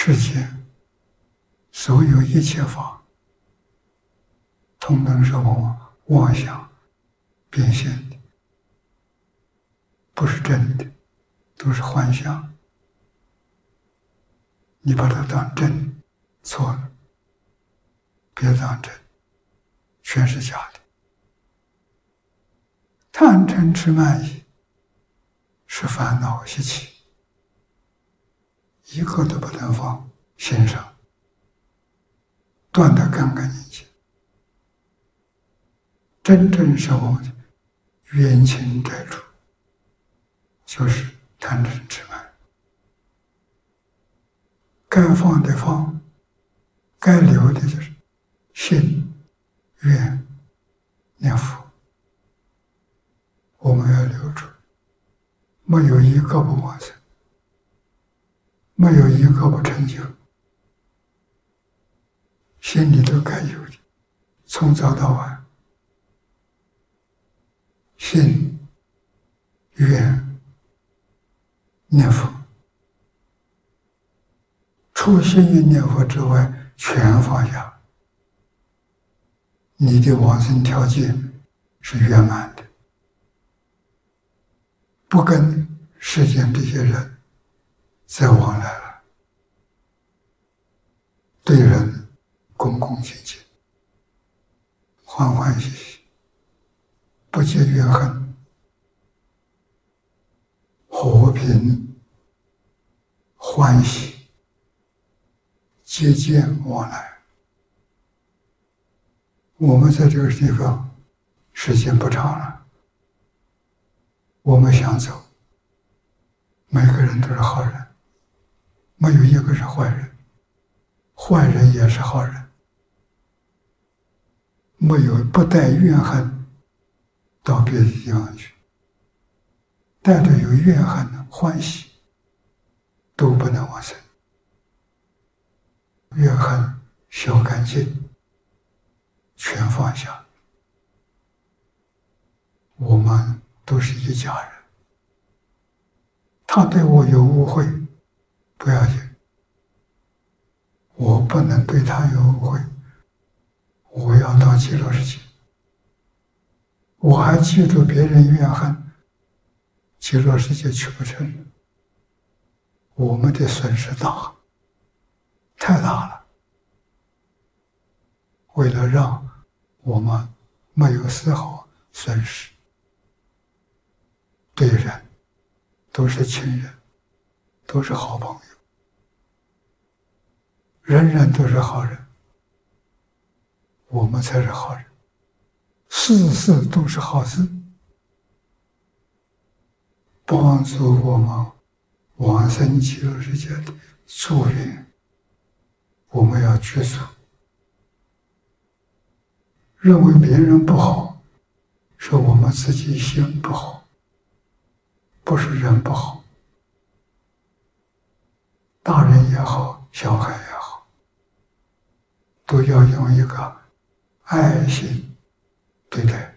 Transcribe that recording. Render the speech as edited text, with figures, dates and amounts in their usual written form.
世间所有一切法，统统是我们妄想变现的，不是真的，都是幻象。你把它当真，错了，别当真，全是假的。贪嗔痴慢疑是烦恼习气，一个都不能放心上，断得干干净净。真正是我们的冤亲债主，就是贪嗔痴慢。该放的放，该留的就是信、愿、念佛，我们要留住，没有一个不往生，没有一个不成就，心里都该有的，从早到晚，信、愿、念佛。除心与念佛之外，全放下，你的往生条件是圆满的，不跟世间这些人再往来了，对人恭恭敬敬，欢欢喜喜，不结怨恨，和平欢喜，接见往来。我们在这个地方时间不长了，我们想走，每个人都是好人，没有一个是坏人，坏人也是好人，没有不带怨恨到别的地方去，带着有怨恨的欢喜都不能往生。怨恨消干净，全放下，我们都是一家人。他对我有误会，不要紧，我不能对他有误会，我要到极乐世界，我还记住别人怨恨，极乐世界去不成，我们的损失大，太大了。为了让我们没有丝毫损失，对人都是亲人，都是好朋友，人人都是好人，我们才是好人，事事都是好事，帮助我们往生极乐世界的助缘，我们要去做。认为别人不好，是我们自己心不好，不是人不好。大人也好，小孩也好，都要用一个爱心对待。